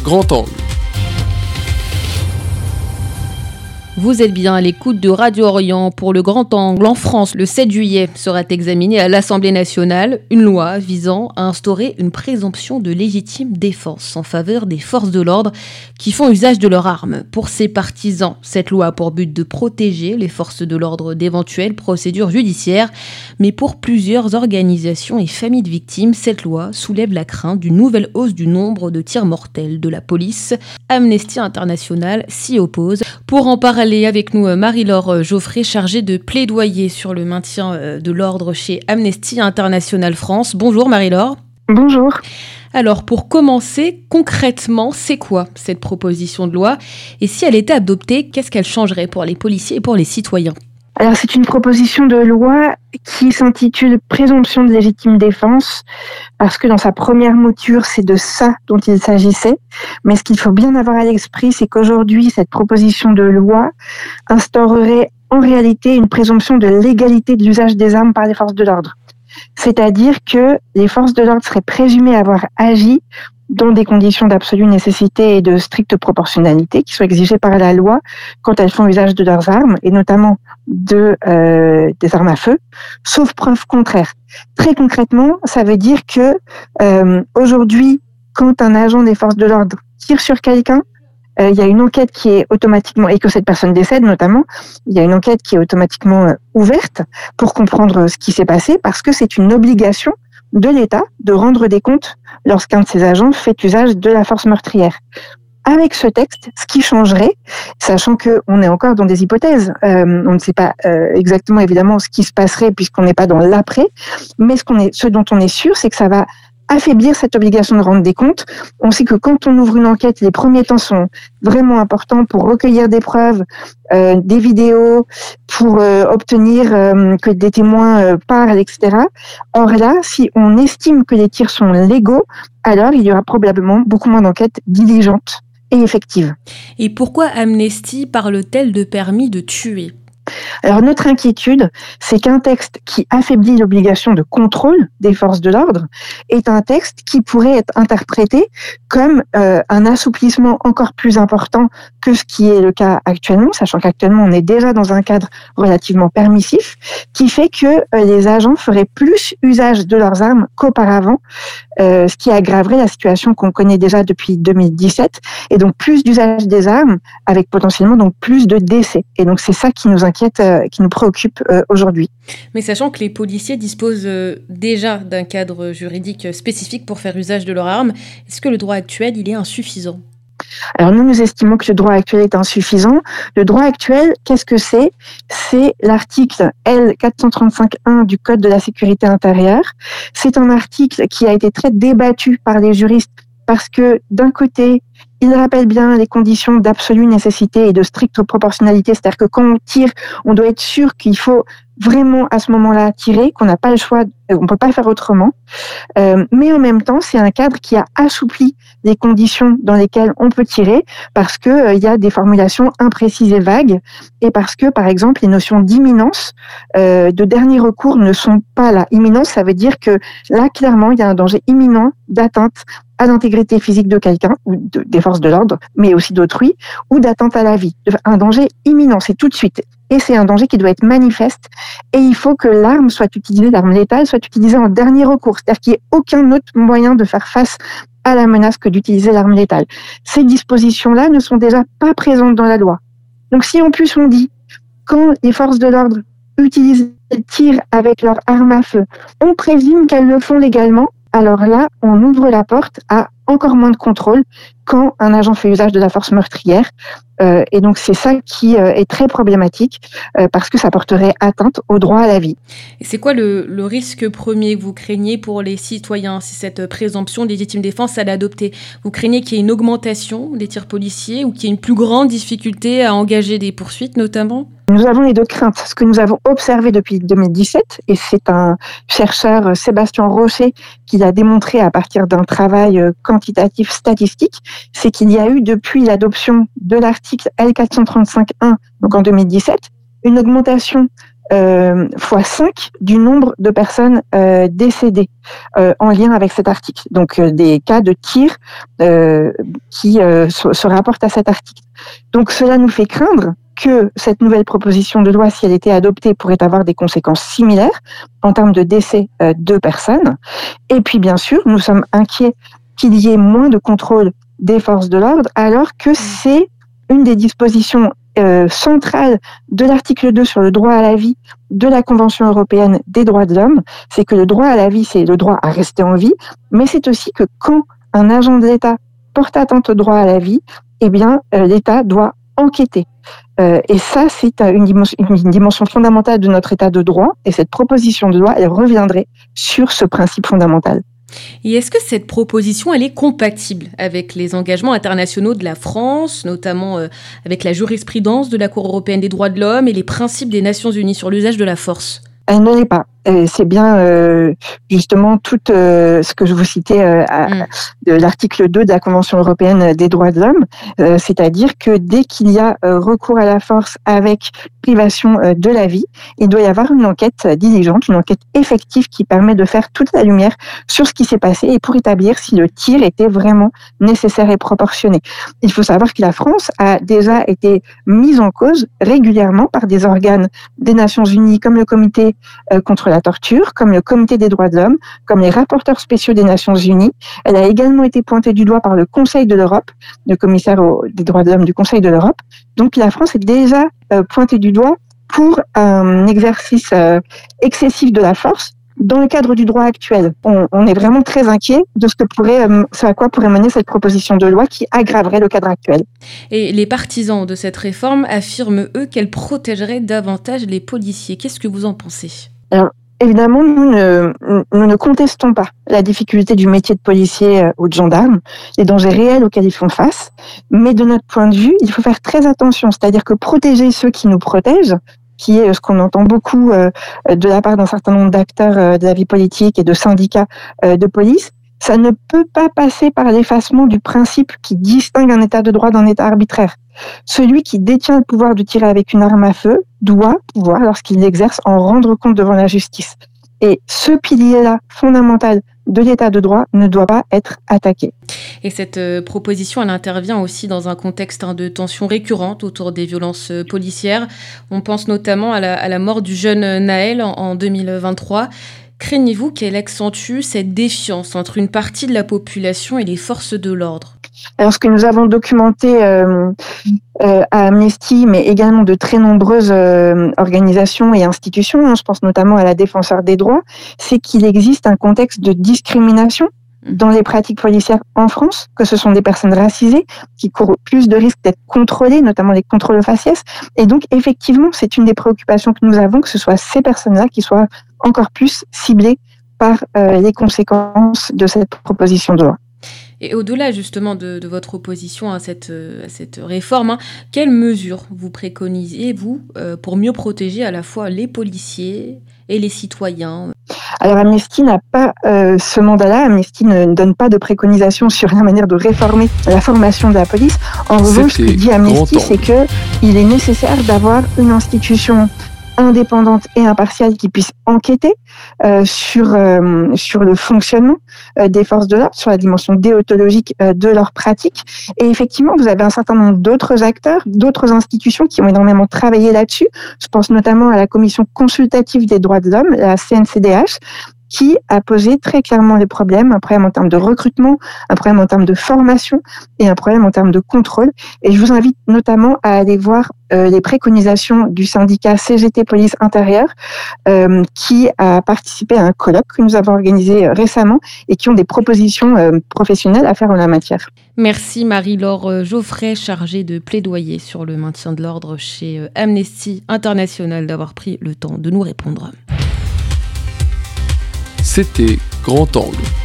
Grand Angle. Vous êtes bien à l'écoute de Radio Orient pour le Grand Angle. En France, le 7 juillet sera examinée à l'Assemblée nationale une loi visant à instaurer une présomption de légitime défense en faveur des forces de l'ordre qui font usage de leurs armes. Pour ses partisans, cette loi a pour but de protéger les forces de l'ordre d'éventuelles procédures judiciaires. Mais pour plusieurs organisations et familles de victimes, cette loi soulève la crainte d'une nouvelle hausse du nombre de tirs mortels de la police. Amnesty International s'y oppose. Pour en parler avec nous, Marie-Laure Geoffrey, chargée de plaidoyer sur le maintien de l'ordre chez Amnesty International France. Bonjour Marie-Laure. Bonjour. Alors pour commencer, concrètement, c'est quoi cette proposition de loi ? Et si elle était adoptée, qu'est-ce qu'elle changerait pour les policiers et pour les citoyens ? Alors c'est une proposition de loi qui s'intitule « Présomption de légitime défense » parce que dans sa première mouture, c'est de ça dont il s'agissait. Mais ce qu'il faut bien avoir à l'esprit, c'est qu'aujourd'hui, cette proposition de loi instaurerait en réalité une présomption de légalité de l'usage des armes par les forces de l'ordre. C'est-à-dire que les forces de l'ordre seraient présumées avoir agi dans des conditions d'absolue nécessité et de stricte proportionnalité qui sont exigées par la loi quand elles font usage de leurs armes, et notamment des armes à feu, sauf preuve contraire. Très concrètement, ça veut dire que aujourd'hui, quand un agent des forces de l'ordre tire sur quelqu'un, il y a une enquête qui est automatiquement, et que cette personne décède notamment, il y a une enquête qui est automatiquement ouverte pour comprendre ce qui s'est passé, parce que c'est une obligation de l'État de rendre des comptes lorsqu'un de ses agents fait usage de la force meurtrière. Avec ce texte, ce qui changerait, sachant qu'on est encore dans des hypothèses, on ne sait pas exactement évidemment ce qui se passerait puisqu'on n'est pas dans l'après, mais ce dont on est sûr, c'est que ça va affaiblir cette obligation de rendre des comptes. On sait que quand on ouvre une enquête, les premiers temps sont vraiment importants pour recueillir des preuves, des vidéos, pour obtenir que des témoins parlent, etc. Or là, si on estime que les tirs sont légaux, alors il y aura probablement beaucoup moins d'enquêtes diligentes et effectives. Et pourquoi Amnesty parle-t-elle de permis de tuer ? Alors notre inquiétude, c'est qu'un texte qui affaiblit l'obligation de contrôle des forces de l'ordre est un texte qui pourrait être interprété comme un assouplissement encore plus important que ce qui est le cas actuellement, sachant qu'actuellement on est déjà dans un cadre relativement permissif, qui fait que les agents feraient plus usage de leurs armes qu'auparavant, ce qui aggraverait la situation qu'on connaît déjà depuis 2017, et donc plus d'usage des armes avec potentiellement donc plus de décès. Et donc c'est ça qui nous inquiète, qui nous préoccupe aujourd'hui. Mais sachant que les policiers disposent déjà d'un cadre juridique spécifique pour faire usage de leurs armes, est-ce que le droit actuel, il est insuffisant ? Alors nous estimons que le droit actuel est insuffisant. Le droit actuel, qu'est-ce que c'est ? C'est l'article L435-1 du Code de la sécurité intérieure. C'est un article qui a été très débattu par les juristes parce que d'un côté, il rappelle bien les conditions d'absolue nécessité et de stricte proportionnalité, c'est-à-dire que quand on tire, on doit être sûr qu'il faut vraiment à ce moment-là tirer, qu'on n'a pas le choix, on peut pas faire autrement. Mais en même temps, c'est un cadre qui a assoupli les conditions dans lesquelles on peut tirer, parce que il y a des formulations imprécises et vagues, et parce que par exemple les notions d'imminence, de dernier recours ne sont pas là. Imminence, ça veut dire que là clairement il y a un danger imminent d'atteinte à l'intégrité physique de quelqu'un ou des forces de l'ordre, mais aussi d'autrui, ou d'atteinte à la vie. Un danger imminent, c'est tout de suite. Et c'est un danger qui doit être manifeste. Et il faut que l'arme soit utilisée, l'arme létale soit utilisée en dernier recours. C'est-à-dire qu'il n'y ait aucun autre moyen de faire face à la menace que d'utiliser l'arme létale. Ces dispositions-là ne sont déjà pas présentes dans la loi. Donc si en plus on dit, quand les forces de l'ordre utilisent et tirent avec leur arme à feu, on présume qu'elles le font légalement, alors là, on ouvre la porte à encore moins de contrôle quand un agent fait usage de la force meurtrière. Et donc, c'est ça qui est très problématique parce que ça porterait atteinte au droit à la vie. Et c'est quoi le risque premier que vous craignez pour les citoyens si cette présomption de légitime défense elle est adoptée ? Vous craignez qu'il y ait une augmentation des tirs policiers ou qu'il y ait une plus grande difficulté à engager des poursuites notamment ? Nous avons les deux craintes. Ce que nous avons observé depuis 2017, et c'est un chercheur, Sébastien Rocher, qui l'a démontré à partir d'un travail quantitatif statistique, c'est qu'il y a eu depuis l'adoption de l'article L435-1, donc en 2017, une augmentation fois 5 du nombre de personnes décédées en lien avec cet article. Donc des cas de tir qui se rapportent à cet article. Donc cela nous fait craindre que cette nouvelle proposition de loi, si elle était adoptée, pourrait avoir des conséquences similaires en termes de décès de personnes. Et puis, bien sûr, nous sommes inquiets qu'il y ait moins de contrôle des forces de l'ordre, alors que c'est une des dispositions centrales de l'article 2 sur le droit à la vie de la Convention européenne des droits de l'homme. C'est que le droit à la vie, c'est le droit à rester en vie, mais c'est aussi que quand un agent de l'État porte atteinte au droit à la vie, eh bien, l'État doit enquêter. Et ça, c'est une dimension fondamentale de notre État de droit. Et cette proposition de loi, elle reviendrait sur ce principe fondamental. Et est-ce que cette proposition, elle est compatible avec les engagements internationaux de la France, notamment avec la jurisprudence de la Cour européenne des droits de l'homme et les principes des Nations unies sur l'usage de la force ? Elle ne l'est pas. C'est bien justement tout ce que je vous citais de l'article 2 de la Convention européenne des droits de l'homme, c'est-à-dire que dès qu'il y a recours à la force avec privation de la vie, il doit y avoir une enquête diligente, une enquête effective qui permet de faire toute la lumière sur ce qui s'est passé et pour établir si le tir était vraiment nécessaire et proportionné. Il faut savoir que la France a déjà été mise en cause régulièrement par des organes des Nations Unies comme le Comité contre la torture, comme le Comité des droits de l'homme, comme les rapporteurs spéciaux des Nations Unies. Elle a également été pointée du doigt par le Conseil de l'Europe, le commissaire des droits de l'homme du Conseil de l'Europe. Donc la France est déjà pointée du doigt pour un exercice excessif de la force dans le cadre du droit actuel. On est vraiment très inquiet de ce à quoi pourrait mener cette proposition de loi qui aggraverait le cadre actuel. Et les partisans de cette réforme affirment, eux, qu'elle protégerait davantage les policiers. Qu'est-ce que vous en pensez ? Alors, évidemment, nous ne contestons pas la difficulté du métier de policier ou de gendarme, les dangers réels auxquels ils font face, mais de notre point de vue, il faut faire très attention, c'est-à-dire que protéger ceux qui nous protègent, qui est ce qu'on entend beaucoup de la part d'un certain nombre d'acteurs de la vie politique et de syndicats de police, ça ne peut pas passer par l'effacement du principe qui distingue un état de droit d'un état arbitraire. Celui qui détient le pouvoir de tirer avec une arme à feu doit pouvoir, lorsqu'il l'exerce, en rendre compte devant la justice. Et ce pilier-là, fondamental de l'état de droit, ne doit pas être attaqué. Et cette proposition, elle intervient aussi dans un contexte de tensions récurrentes autour des violences policières. On pense notamment à la mort du jeune Naël en 2023. Craignez-vous qu'elle accentue cette défiance entre une partie de la population et les forces de l'ordre ? Alors, ce que nous avons documenté à Amnesty, mais également de très nombreuses organisations et institutions, je pense notamment à la Défenseure des droits, c'est qu'il existe un contexte de discrimination dans les pratiques policières en France, que ce sont des personnes racisées qui courent plus de risques d'être contrôlées, notamment les contrôles aux faciès. Et donc, effectivement, c'est une des préoccupations que nous avons, que ce soit ces personnes-là qui soient encore plus ciblées par les conséquences de cette proposition de loi. Et au-delà justement de votre opposition à cette réforme, quelles mesures vous préconisez, vous, pour mieux protéger à la fois les policiers et les citoyens ? Alors Amnesty n'a pas ce mandat-là. Amnesty ne donne pas de préconisations sur la manière de réformer la formation de la police. En revanche, ce que dit Amnesty, c'est qu'il est nécessaire d'avoir une institution indépendante et impartiale qui puisse enquêter sur le fonctionnement des forces de l'ordre, sur la dimension déontologique de leurs pratiques. Et effectivement, vous avez un certain nombre d'autres acteurs, d'autres institutions qui ont énormément travaillé là-dessus. Je pense notamment à la Commission consultative des droits de l'homme, la CNCDH, qui a posé très clairement les problèmes, un problème en termes de recrutement, un problème en termes de formation et un problème en termes de contrôle. Et je vous invite notamment à aller voir les préconisations du syndicat CGT Police Intérieure qui a participé à un colloque que nous avons organisé récemment et qui ont des propositions professionnelles à faire en la matière. Merci Marie-Laure Geoffrey, chargée de plaidoyer sur le maintien de l'ordre chez Amnesty International, d'avoir pris le temps de nous répondre. C'était Grand Angle.